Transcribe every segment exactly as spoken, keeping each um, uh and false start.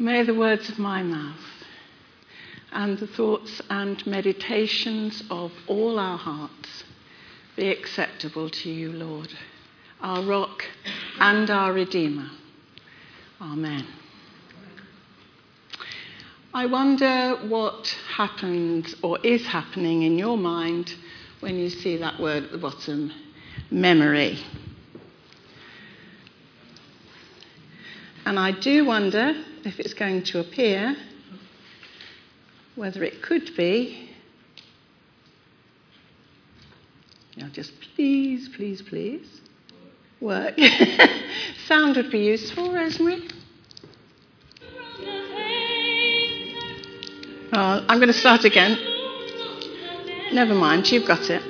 May the words of my mouth and the thoughts and meditations of all our hearts be acceptable to you, Lord, our rock and our Redeemer. Amen. I wonder what happens or is happening in your mind when you see that word at the bottom, memory. And I do wonder if it's going to appear, whether it could be. Now just please, please, please work. Sound would be useful, Rosemary. Oh, I'm going to start again. Never mind, you've got it.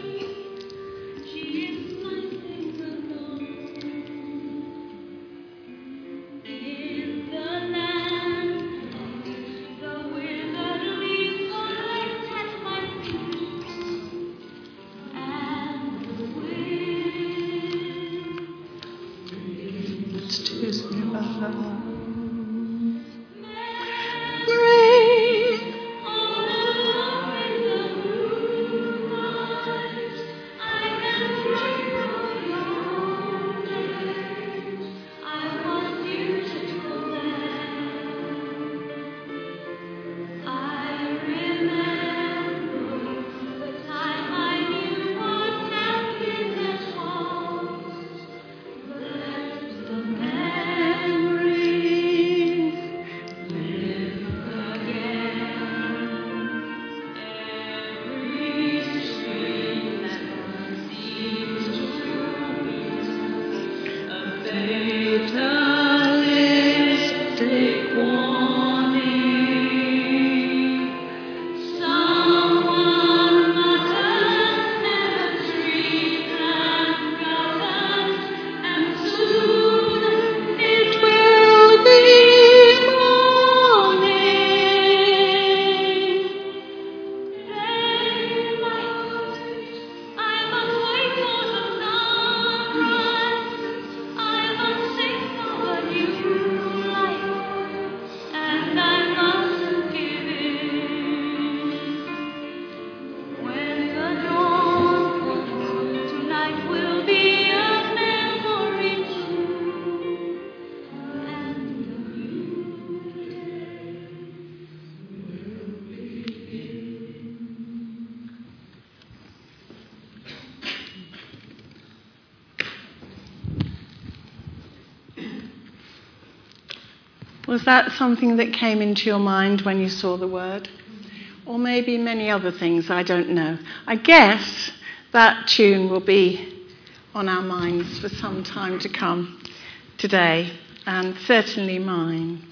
Was that something that came into your mind when you saw the word? Or maybe many other things, I don't know. I guess that tune will be on our minds for some time to come today, and certainly mine.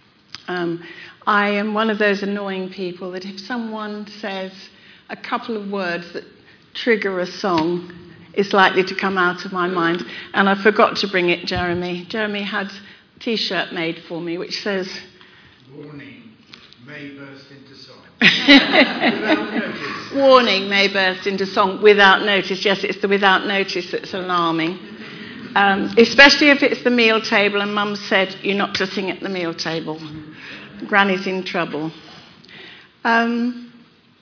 Um, I am one of those annoying people that if someone says a couple of words that trigger a song, it's likely to come out of my mind. And I forgot to bring it, Jeremy. Jeremy had T-shirt made for me which says warning may burst into song without notice. Warning may burst into song without notice. Yes, it's the without notice that's alarming, um, especially if it's the meal table and Mum said you're not to sing at the meal table. Granny's in trouble. Um,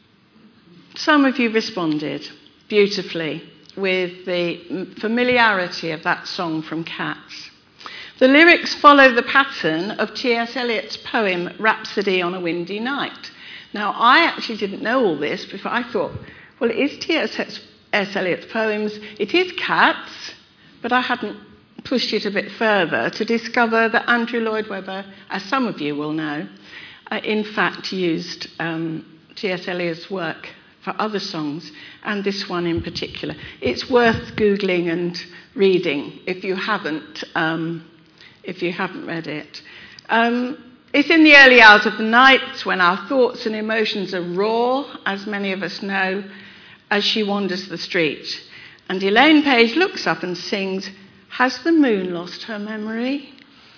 some of you responded beautifully with the familiarity of that song from Cats. The lyrics follow the pattern of T S Eliot's poem Rhapsody on a Windy Night. Now, I actually didn't know all this before. I thought, well, it is T S Eliot's poems, it is Cats, but I hadn't pushed it a bit further to discover that Andrew Lloyd Webber, as some of you will know, uh, in fact used um, T S Eliot's work for other songs, and this one in particular. It's worth Googling and reading if you haven't um, if you haven't read it. Um, it's in the early hours of the night when our thoughts and emotions are raw, as many of us know, as she wanders the street. And Elaine Page looks up and sings, "Has the moon lost her memory?"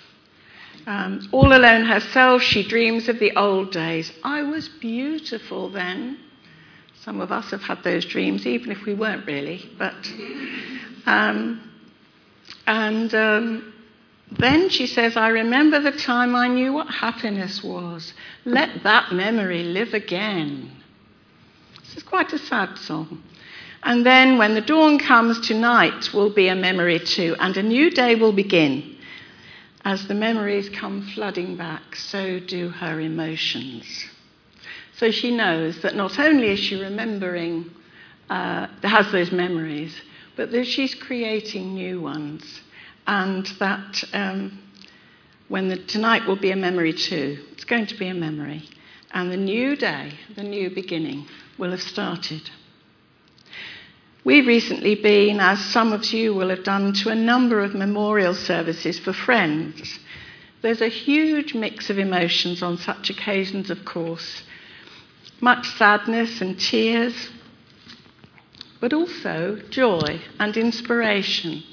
Um, all alone herself, she dreams of the old days. I was beautiful then. Some of us have had those dreams, even if we weren't really. But um, and um, Then she says, I remember the time I knew what happiness was. Let that memory live again. This is quite a sad song. And then when the dawn comes, tonight will be a memory too, and a new day will begin. As the memories come flooding back, so do her emotions. So she knows that not only is she remembering, uh, has those memories, but that she's creating new ones. And that um, when the, tonight will be a memory too. It's going to be a memory. And the new day, the new beginning, will have started. We've recently been, as some of you will have done, to a number of memorial services for friends. There's a huge mix of emotions on such occasions, of course. Much sadness and tears, but also joy and inspiration.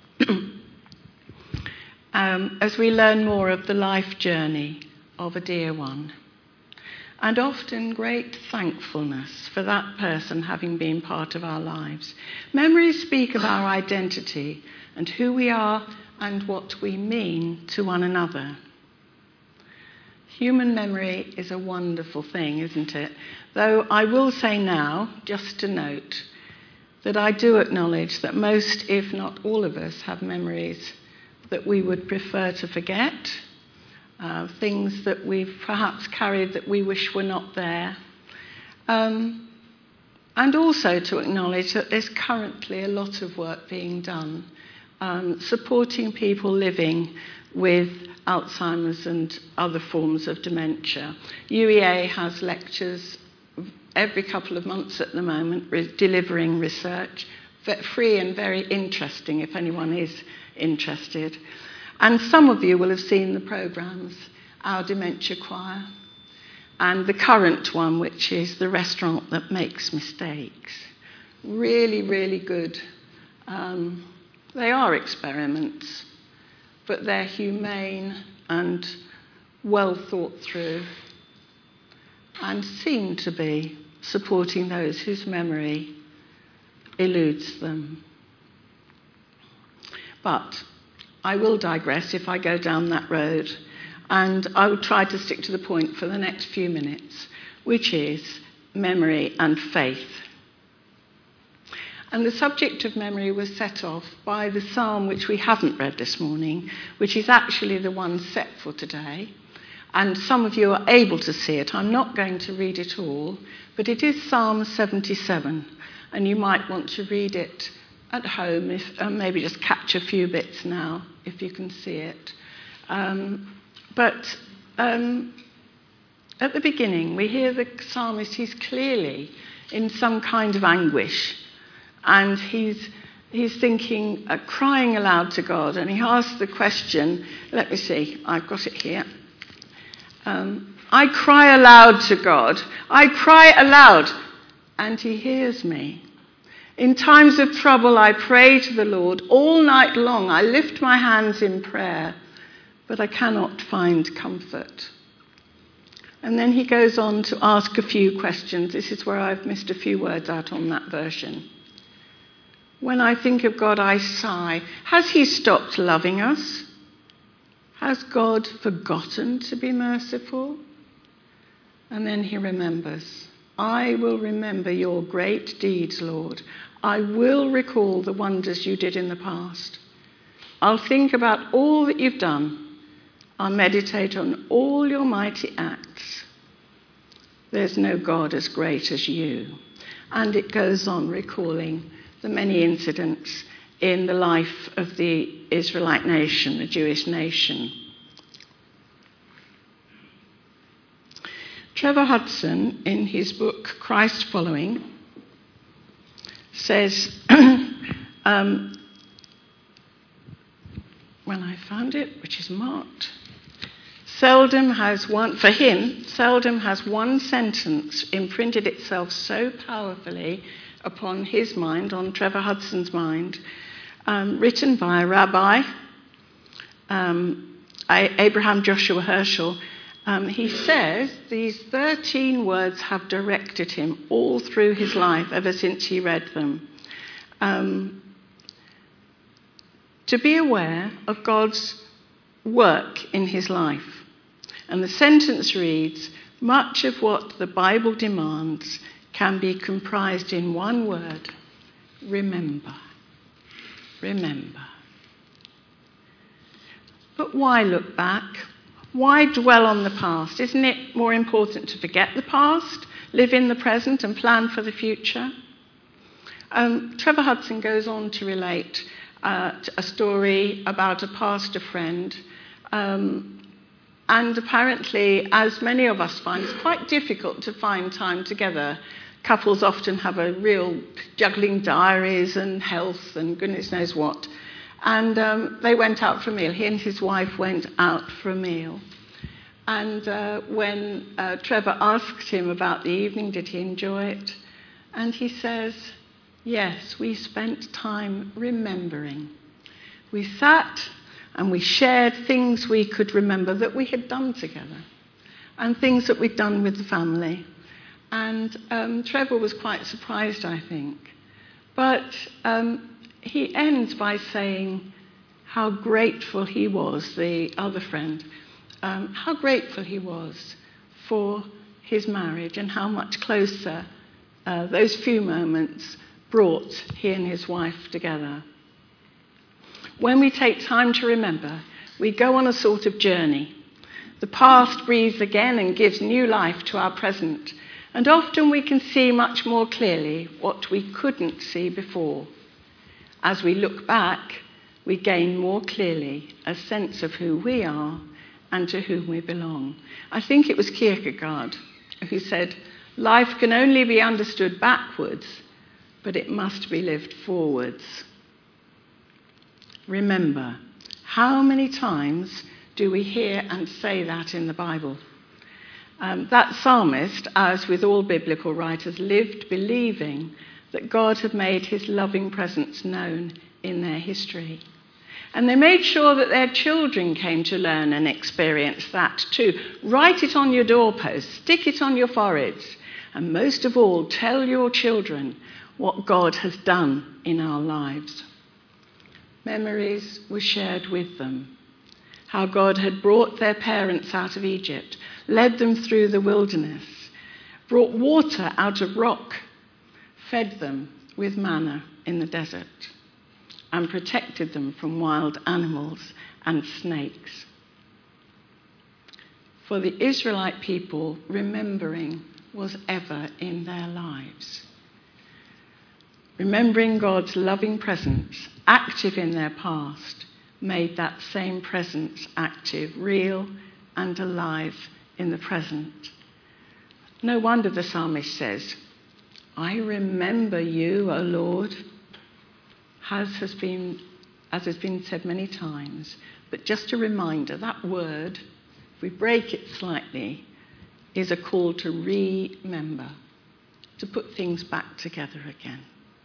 um, as we learn more of the life journey of a dear one. And often great thankfulness for that person having been part of our lives. Memories speak of our identity and who we are and what we mean to one another. Human memory is a wonderful thing, isn't it? Though I will say now, just to note, that I do acknowledge that most, if not all of us, have memories that we would prefer to forget. Uh, things that we've perhaps carried that we wish were not there. Um, and also to acknowledge that there's currently a lot of work being done um, supporting people living with Alzheimer's and other forms of dementia. U E A has lectures every couple of months at the moment, re- delivering research, free and very interesting if anyone is interested. And some of you will have seen the programmes, Our Dementia Choir, and the current one, which is The Restaurant That Makes Mistakes. Really, really good. Um, they are experiments, but they're humane and well thought through, and seem to be supporting those whose memory eludes them. But I will digress if I go down that road, and I will try to stick to the point for the next few minutes, which is memory and faith. And the subject of memory was set off by the psalm which we haven't read this morning, which is actually the one set for today. And some of you are able to see it. I'm not going to read it all, but it is Psalm seventy-seven, and you might want to read it at home, if uh, maybe just catch a few bits now, if you can see it. Um, but um, at the beginning, we hear the psalmist, he's clearly in some kind of anguish, and he's he's thinking, uh, crying aloud to God, and he asks the question, let me see, I've got it here. Um, I cry aloud to God, I cry aloud, and he hears me. In times of trouble, I pray to the Lord. All night long, I lift my hands in prayer, but I cannot find comfort. And then he goes on to ask a few questions. This is where I've missed a few words out on that version. When I think of God, I sigh. Has he stopped loving us? Has God forgotten to be merciful? And then he remembers. I will remember your great deeds, Lord. I will recall the wonders you did in the past. I'll think about all that you've done. I'll meditate on all your mighty acts. There's no God as great as you. And it goes on recalling the many incidents in the life of the Israelite nation, the Jewish nation. Trevor Hudson, in his book Christ Following, says, um, when I found it, which is marked, seldom has one, for him, seldom has one sentence imprinted itself so powerfully upon his mind, on Trevor Hudson's mind, um, written by a rabbi, um, Abraham Joshua Herschel. Um, he says these thirteen words have directed him all through his life ever since he read them. Um, to be aware of God's work in his life. And the sentence reads, much of what the Bible demands can be comprised in one word: remember. Remember. But why look back? Why dwell on the past? Isn't it more important to forget the past, live in the present, and plan for the future? Um, Trevor Hudson goes on to relate uh, a story about a pastor friend. Um, and apparently, as many of us find, it's quite difficult to find time together. Couples often have a real juggling diaries and health and goodness knows what. And um, they went out for a meal. He and his wife went out for a meal. And uh, when uh, Trevor asked him about the evening, did he enjoy it? And he says, yes, we spent time remembering. We sat and we shared things we could remember that we had done together and things that we'd done with the family. And um, Trevor was quite surprised, I think. But um, he ends by saying how grateful he was, the other friend, um, how grateful he was for his marriage and how much closer uh, those few moments brought he and his wife together. When we take time to remember, we go on a sort of journey. The past breathes again and gives new life to our present. And often we can see much more clearly what we couldn't see before. As we look back, we gain more clearly a sense of who we are and to whom we belong. I think it was Kierkegaard who said, life can only be understood backwards, but it must be lived forwards. Remember, how many times do we hear and say that in the Bible? Um, that psalmist, as with all biblical writers, lived believing that God had made his loving presence known in their history. And they made sure that their children came to learn and experience that too. Write it on your doorposts, stick it on your foreheads, and most of all, tell your children what God has done in our lives. Memories were shared with them. How God had brought their parents out of Egypt, led them through the wilderness, brought water out of rock, fed them with manna in the desert, and protected them from wild animals and snakes. For the Israelite people, remembering was ever in their lives. Remembering God's loving presence, active in their past, made that same presence active, real and alive in the present. No wonder the psalmist says, I remember you, O Lord, as has been, as has been said many times. But just a reminder, that word, if we break it slightly, is a call to remember, to put things back together again.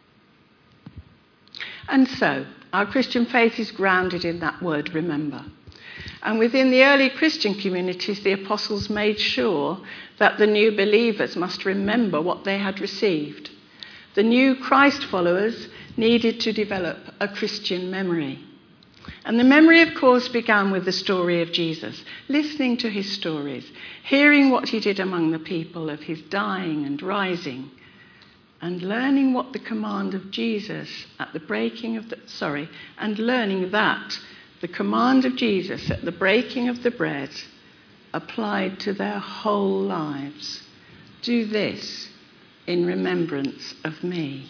And so, our Christian faith is grounded in that word, remember. And within the early Christian communities, the apostles made sure that the new believers must remember what they had received. The new Christ followers needed to develop a Christian memory. And the memory, of course, began with the story of Jesus, listening to his stories, hearing what he did among the people, of his dying and rising, and learning what the command of Jesus at the breaking of the, sorry, and learning that the command of Jesus at the breaking of the bread applied to their whole lives. Do this in remembrance of me.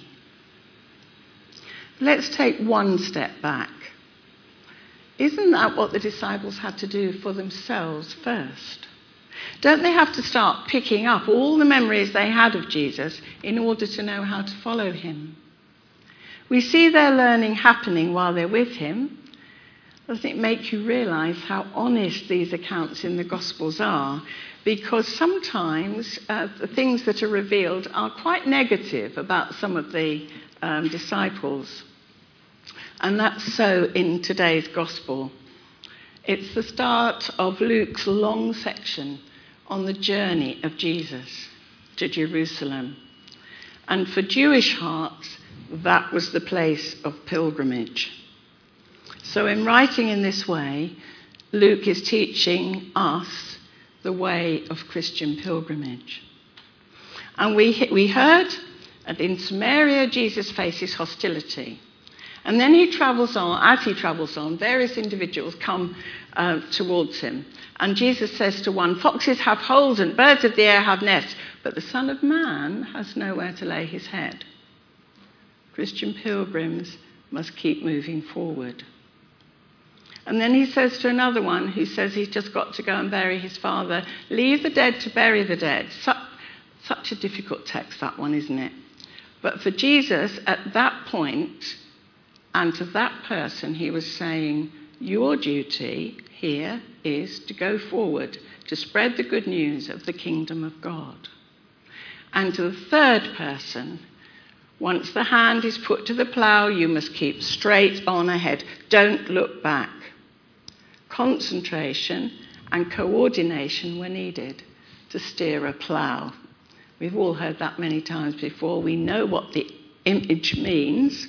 Let's take one step back. Isn't that what the disciples had to do for themselves first? Don't they have to start picking up all the memories they had of Jesus in order to know how to follow him? We see their learning happening while they're with him. Doesn't it make you realise how honest these accounts in the Gospels are? Because sometimes uh, the things that are revealed are quite negative about some of the um, disciples. And that's so in today's Gospel. It's the start of Luke's long section on the journey of Jesus to Jerusalem. And for Jewish hearts, that was the place of pilgrimage. So in writing in this way, Luke is teaching us the way of Christian pilgrimage. And we, we heard that in Samaria, Jesus faces hostility. And then he travels on, as he travels on, various individuals come uh, towards him. And Jesus says to one, "Foxes have holes and birds of the air have nests, but the Son of Man has nowhere to lay his head." Christian pilgrims must keep moving forward. And then he says to another one who says he's just got to go and bury his father, "Leave the dead to bury the dead." Such, such a difficult text, that one, isn't it? But for Jesus, at that point, and to that person, he was saying, your duty here is to go forward, to spread the good news of the kingdom of God. And to the third person, once the hand is put to the plough, you must keep straight on ahead. Don't look back. Concentration and coordination were needed to steer a plough. We've all heard that many times before. We know what the image means.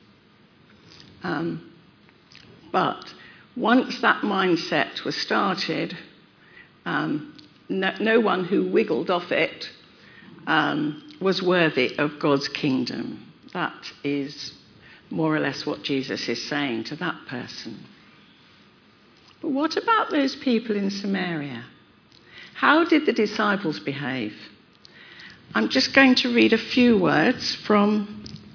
Um, but once that mindset was started, um, no, no one who wiggled off it um, was worthy of God's kingdom. That is more or less what Jesus is saying to that person. But what about those people in Samaria? How did the disciples behave? I'm just going to read a few words from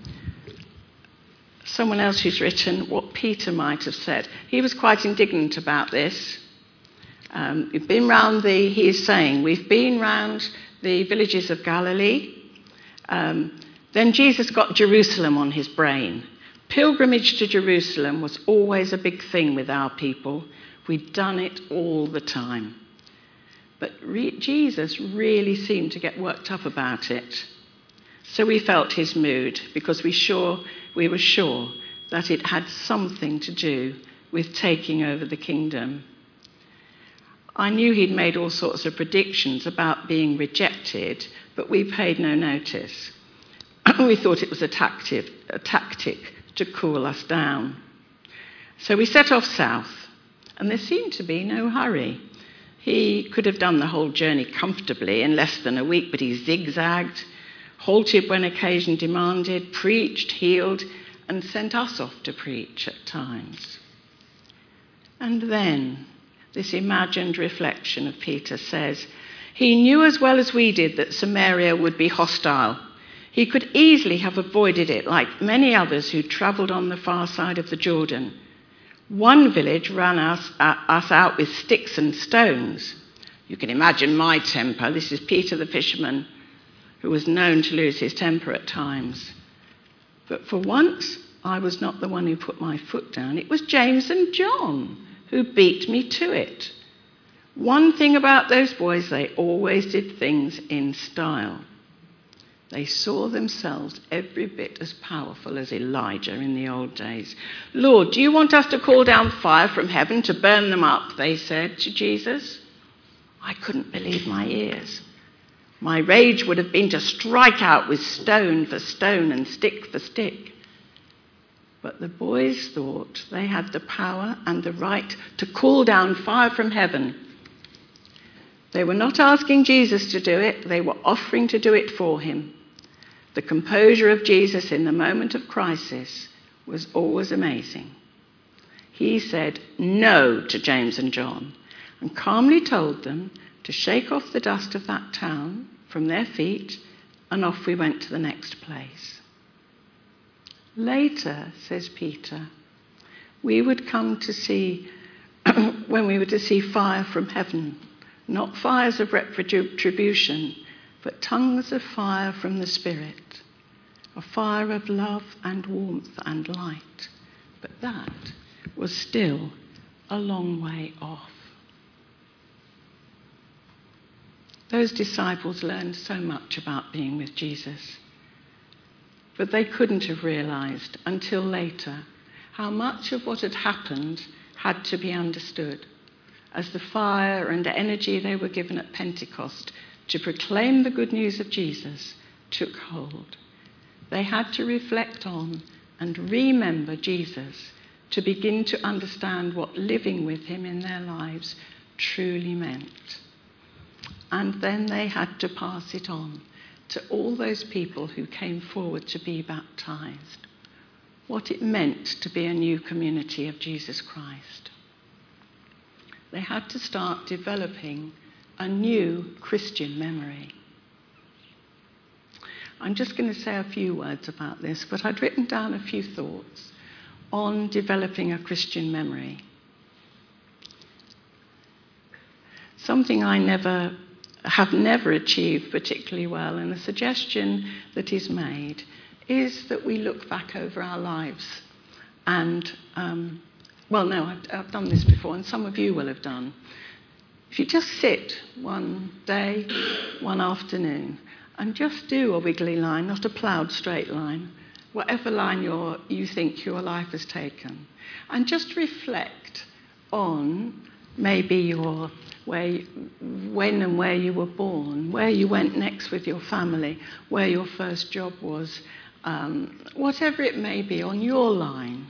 someone else who's written what Peter might have said. He was quite indignant about this. Um, we've been round the, he is saying, we've been round the villages of Galilee. Um, then Jesus got Jerusalem on his brain. Pilgrimage to Jerusalem was always a big thing with our people. We'd done it all the time. But re- Jesus really seemed to get worked up about it. So we felt his mood because we sure we were sure that it had something to do with taking over the kingdom. I knew he'd made all sorts of predictions about being rejected, but we paid no notice. We thought it was a tactic, a tactic to cool us down. So we set off south, and there seemed to be no hurry. He could have done the whole journey comfortably in less than a week, but he zigzagged, halted when occasion demanded, preached, healed, and sent us off to preach at times. And then this imagined reflection of Peter says, he knew as well as we did that Samaria would be hostile. He could easily have avoided it, like many others who travelled on the far side of the Jordan. One village ran us, uh, us out with sticks and stones. You can imagine my temper. This is Peter the fisherman, who was known to lose his temper at times. But for once, I was not the one who put my foot down. It was James and John who beat me to it. One thing about those boys, they always did things in style. They saw themselves every bit as powerful as Elijah in the old days. "Lord, do you want us to call down fire from heaven to burn them up?" they said to Jesus. I couldn't believe my ears. My rage would have been to strike out with stone for stone and stick for stick. But the boys thought they had the power and the right to call down fire from heaven. They were not asking Jesus to do it, they were offering to do it for him. The composure of Jesus in the moment of crisis was always amazing. He said no to James and John and calmly told them to shake off the dust of that town from their feet, and off we went to the next place. Later, says Peter, we would come to see, when we were to see fire from heaven, not fires of retribution, but tongues of fire from the Spirit, a fire of love and warmth and light. But that was still a long way off. Those disciples learned so much about being with Jesus, but they couldn't have realized until later how much of what had happened had to be understood as the fire and energy they were given at Pentecost to proclaim the good news of Jesus took hold. They had to reflect on and remember Jesus to begin to understand what living with him in their lives truly meant. And then they had to pass it on to all those people who came forward to be baptized, what it meant to be a new community of Jesus Christ. They had to start developing a new Christian memory. I'm just going to say a few words about this, but I'd written down a few thoughts on developing a Christian memory. Something I never have never achieved particularly well, and a suggestion that is made is that we look back over our lives and, um, well, no, I've, I've done this before, and some of you will have done. If you just sit one day, one afternoon, and just do a wiggly line, not a ploughed straight line, whatever line you're, you think your life has taken, and just reflect on maybe your where, when and where you were born, where you went next with your family, where your first job was, um, whatever it may be on your line.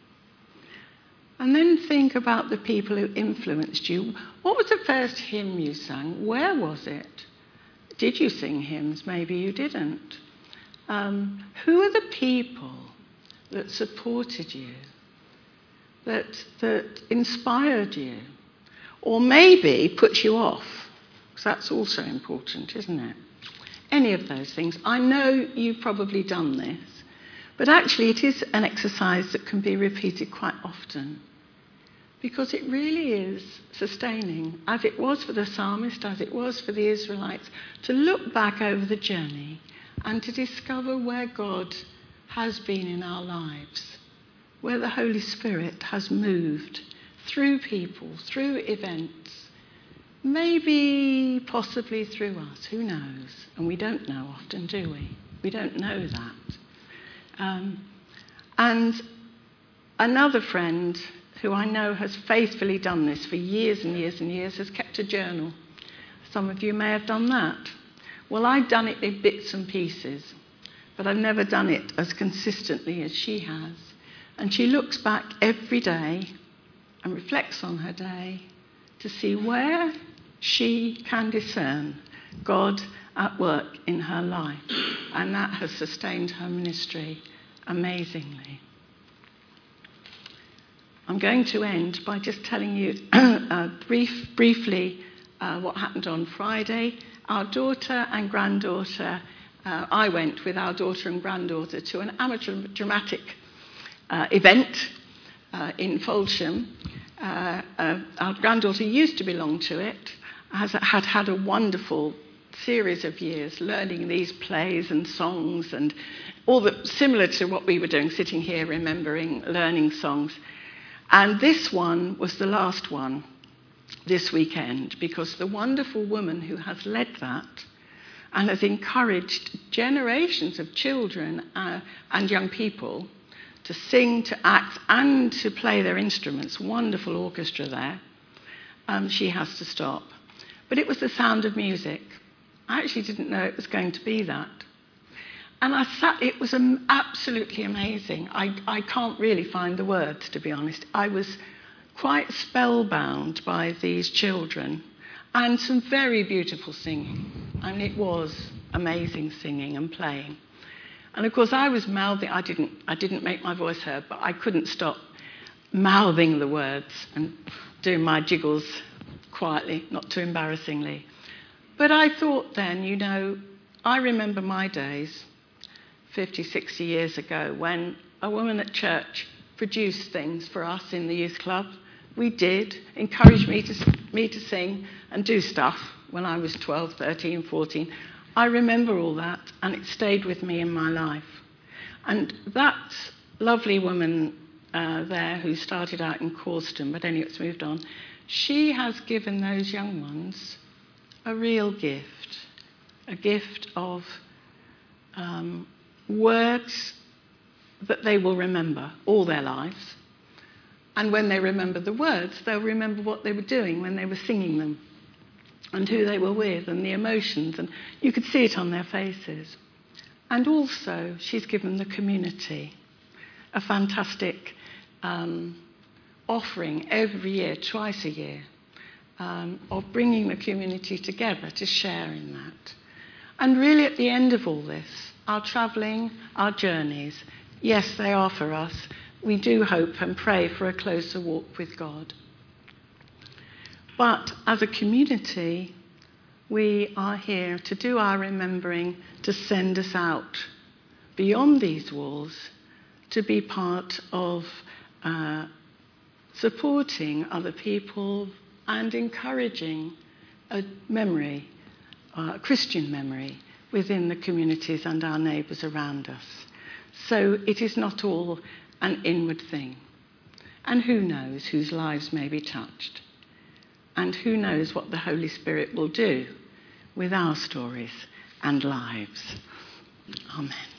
And then think about the people who influenced you. What was the first hymn you sang? Where was it? Did you sing hymns? Maybe you didn't. Um, who are the people that supported you, that, that inspired you, or maybe put you off? Because that's also important, isn't it? Any of those things. I know you've probably done this, but actually it is an exercise that can be repeated quite often, because it really is sustaining, as it was for the psalmist, as it was for the Israelites, to look back over the journey and to discover where God has been in our lives, where the Holy Spirit has moved through people, through events, maybe possibly through us, who knows? And we don't know often, do we? We don't know that. Um, and another friend who I know has faithfully done this for years and years and years has kept a journal. Some of you may have done that. Well, I've done it in bits and pieces, but I've never done it as consistently as she has. And she looks back every day and reflects on her day to see where she can discern God at work in her life. And that has sustained her ministry amazingly. I'm going to end by just telling you uh, brief, briefly uh, what happened on Friday. Our daughter and granddaughter, uh, I went with our daughter and granddaughter to an amateur dramatic uh, event uh, in Folsham. Uh, uh, our granddaughter used to belong to it, has, had had a wonderful series of years learning these plays and songs and all the similar to what we were doing, sitting here remembering, learning songs. And this one was the last one this weekend, because the wonderful woman who has led that and has encouraged generations of children uh, and young people to sing, to act, and to play their instruments, wonderful orchestra there, um, she has to stop. But it was The Sound of Music. I actually didn't know it was going to be that. And I sat, it was um, absolutely amazing. I, I can't really find the words, to be honest. I was quite spellbound by these children and some very beautiful singing. And it was amazing singing and playing. And of course I was mouthing, I didn't, I didn't make my voice heard, but I couldn't stop mouthing the words and doing my jiggles quietly, not too embarrassingly. But I thought then, you know, I remember my days, fifty, sixty years ago, when a woman at church produced things for us in the youth club. We did, encouraged me to, me to sing and do stuff when I was twelve, thirteen, fourteen. I remember all that, and it stayed with me in my life. And that lovely woman uh, there who started out in Corston, but anyway, it's moved on, she has given those young ones a real gift, a gift of um, words that they will remember all their lives. And when they remember the words, they'll remember what they were doing when they were singing them, and who they were with, and the emotions, and you could see it on their faces. And also, she's given the community a fantastic um, offering every year, twice a year, um, of bringing the community together to share in that. And really at the end of all this, our travelling, our journeys, yes, they are for us. We do hope and pray for a closer walk with God. But as a community, we are here to do our remembering, to send us out beyond these walls, to be part of uh, supporting other people and encouraging a memory, uh, a Christian memory, within the communities and our neighbours around us. So it is not all an inward thing. And who knows whose lives may be touched? And who knows what the Holy Spirit will do with our stories and lives? Amen.